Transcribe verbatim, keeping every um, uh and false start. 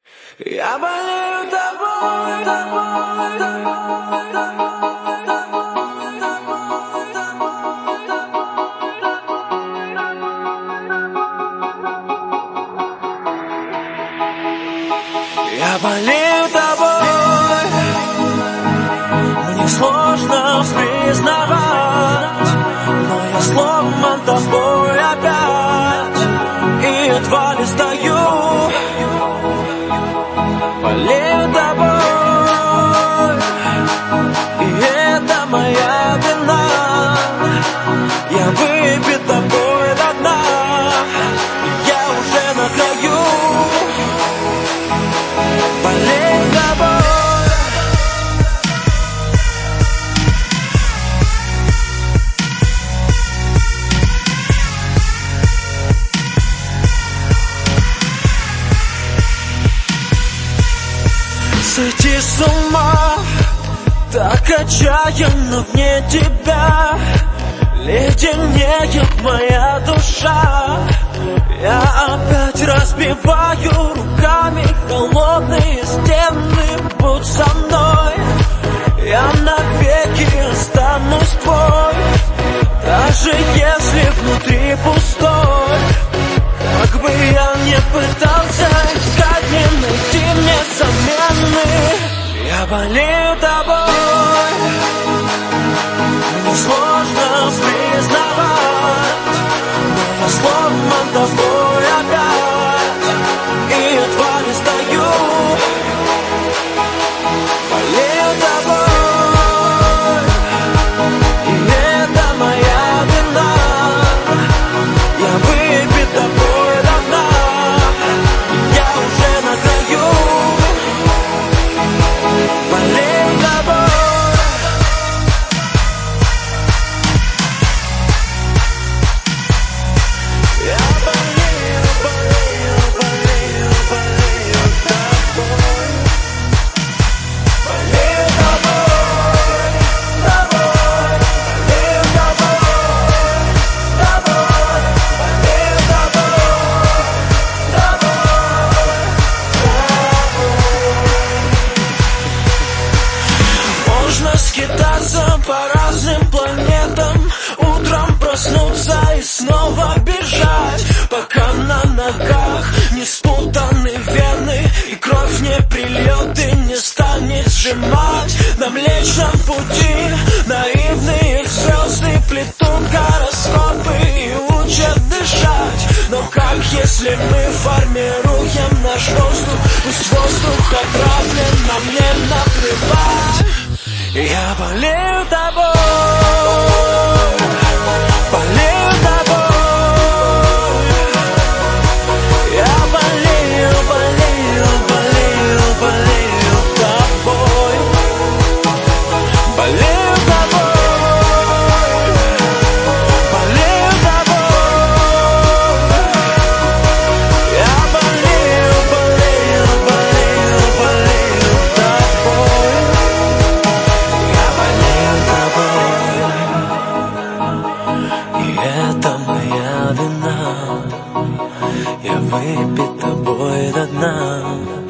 Я болею тобой, тобой, тобой, тобой, тобой, тобой, тобой. Я болею тобой, мне сложно признавать, но я сломан тобой опять, и едва ли стою. Болею тобой, и это моя вина. Я выпит тобой до дна, я уже на краю. Болею тобой. Сойти с ума, так отчаянно вне тебя, леденеет моя душа. Я опять разбиваю руками холодные стены. Будь со мной, я навеки останусь твой, даже если внутри пустой. Как бы я ни пытался искать, не найти мне замены. Я болею тобой, мне сложно признавать, но я сломан тобой опять, и едва не стою. Болею тобой, и это моя вина. Я выпит тобой до дна, я уже на краю. Болею тобой. Я болею, болею, болею, болею тобой. Болею тобой, тобой, болею тобой, тобой, болею тобой, тобой. Можно скитаться по разным планетам, утром проснуться и снова бежать, пока на ногах не спутаны вены и кровь не прильет и не станет сжимать. На Млечном пути наивные звезды плетут гороскопы и учат дышать. Но как если мы формируем наш воздух? Пусть воздух отравлен, нам не наплевать. Я болею тобой, болею тобой. Я болею, болею, болею, болею тобой. Болею тобой, болею тобой. Я болею, болею, болею, болею тобой. Я болею тобой, и это моя вина. Я выпит тобой до дна.